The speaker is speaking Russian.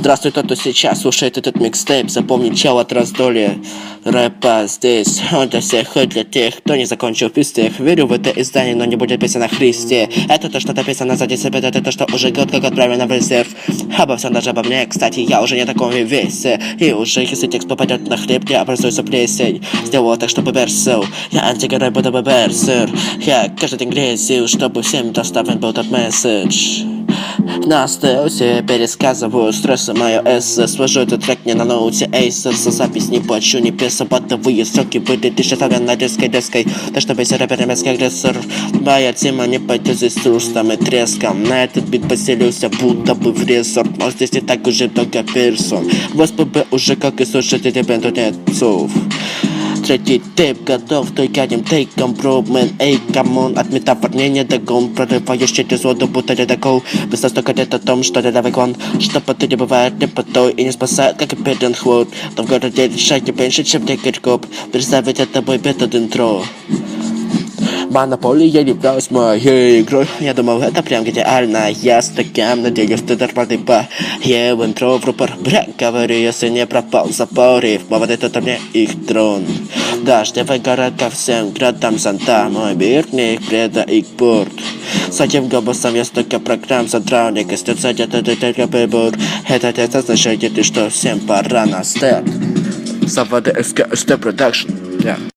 Здравствуй, тот, кто сейчас слушает этот микстейп. Запомни, чел от раздолья рэпа здесь. Он для всех и для тех, кто не закончил пистых. Верю в это издание, но не будет песен о Христе. Это то, что написано сзади себя, это то, что уже год как отправлено в резерв. Обо всем, даже обо мне, кстати, я уже не таком весе. И уже, если текст попадет на хлеб, не образуется плесень. Сделал так, чтобы берсил. Я антигерой, буду берсер. Я каждый день грезил, чтобы всем доставлен был тот месседж. На стелсе пересказываю стрессы мое эссе. Свожу этот трек не на ноуте Acer. За запись не плачу, не песо. Бытовые строки были дешевле на детской деской. Так что весь рэпер немецкий агрессор. Моя тема не пойдет здесь с рустом и треском. На этот бит поселился, будто бы в резорт. Но здесь не так уже много персон. В СПБ уже как и слушатели бенду нет слов. Третий тейп готов, только одним тейком, броумен, эй, камон. От метафор не догон, прорываешь через воду, будто ледокол. Без настолько лет о том, что рядовый клон. Что потом не бывает лепотой и не спасает, как и Педенхвуд. Но в городе решать не меньше, чем Декеркоп. Представить это мой метод интро. Монополия являлась моей игрой. Я думал, это прям идеально. Я с таким, надеюсь, ты нормальный по. Я в интро в рупор. Бля, говорю, если не пропал, запорив. Вот это мне их трон. Дождевый город ко всем градам Санта. Мой мир, не их преда и порт. С этим голосом я столько программ задрауник. И стыдца где-то только выбор. Это означает, что всем пора на степ. Заводы СКСТ Продакшн.